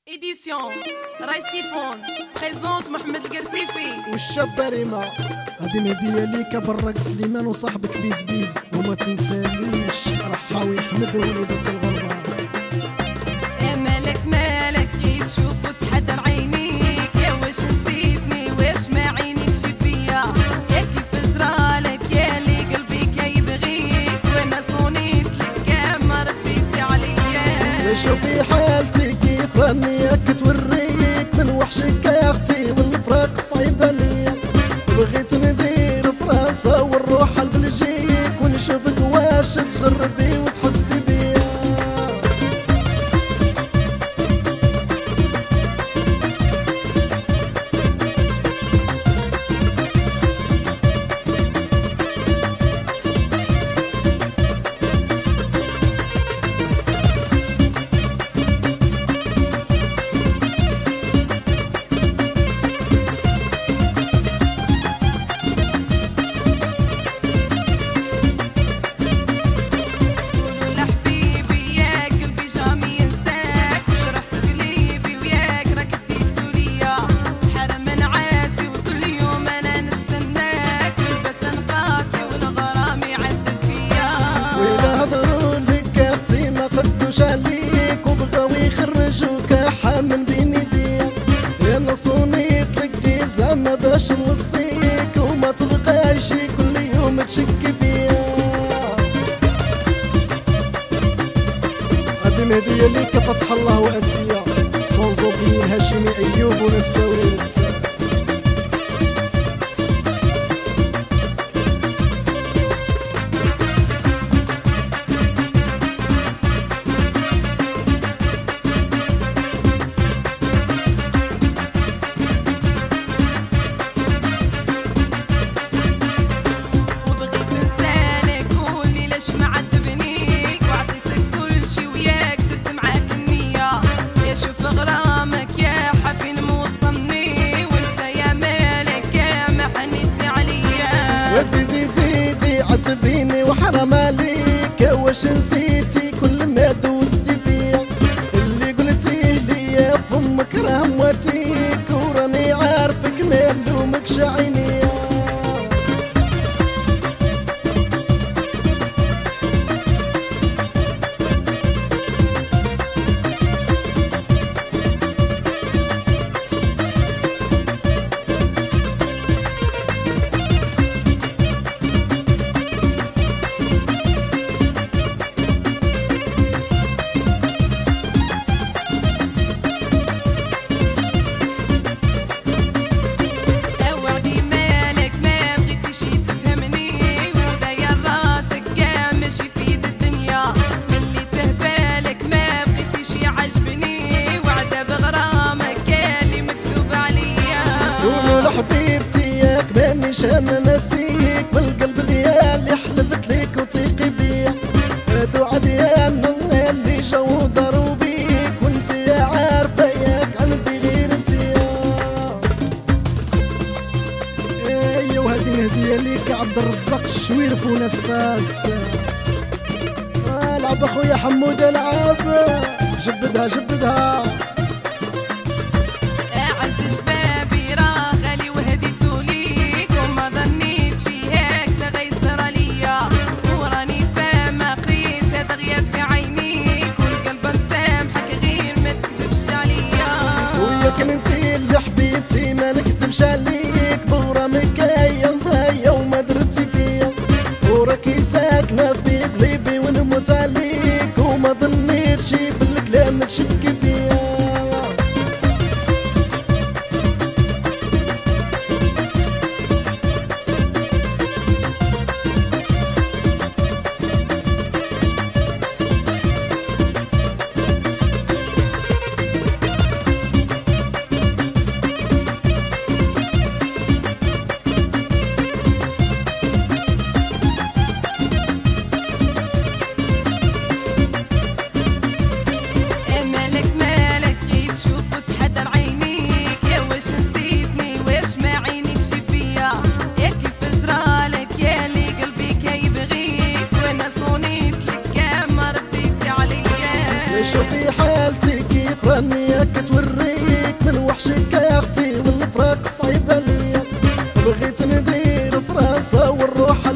إديسيون رايسيفون بريزونت محمد القرسيفي والشابة ريما. هادي مهدية ليك بالرق سليمان وصاحبك بيز بيز، وما تنساليش رحاوي حمد وليدة الغربة. يا مالك مالك غير تشوف وتحدر عينيك، يا واش نسيتني واش ما عينيكش فيا، يا كيف جرالك يا لي قلبي كيبغيك، وانا صونيت لك يا ما رديتي عليا. شوفي حالتي كيف رانيك توريك من وحشك يا اختي، والفراق صعيبة ليا. بغيت ندير فرنسا ونروح لبلجيك، ونشوفك واش تجربي وتحسي بيا. عليك وبغاو يخرجوك حامل بين يديا، انا صونيت لك غير زعما باش نوصيك، وما تبقاش كل يوم تشكي فيا. هادي مهدية ليك فتح الله واسيا، الصنزوبي الهاشمي ايوب ونستوريت. زيدي زيدي عذبيني وحرام عليك، واش نسيتي كل ما دوستي فيا، اللي قلتيه ليا فمك راه مواتيك، وراني عارفك ما نلومكش عينيا. حبيبتي ياك مانيش انا ناسيك، بالقلب ديالي حلفت ليك وثيقي بيا، هادو عديان اللي جاو دارو بيك، وانت يا عارفه ياك عندي غير انتيا. ايوا وهادي مهديه ليك عبد الرزاق الشويرف وناس فاس. العب اخويا حمود العب، جبدها جبدها. لكن انتي اللي حبيبتي ما نكذبش عليك، بغرامك هيا وما درتي فيا، وراكي ساكنه في قلبي ونموت عليك، وما ظنيتش بالكلام تشكي فيا. مالك راني ياك توريك من وحشك يا اختي والفراق صعيبه ليا. بغيت ندير فرنسا والروح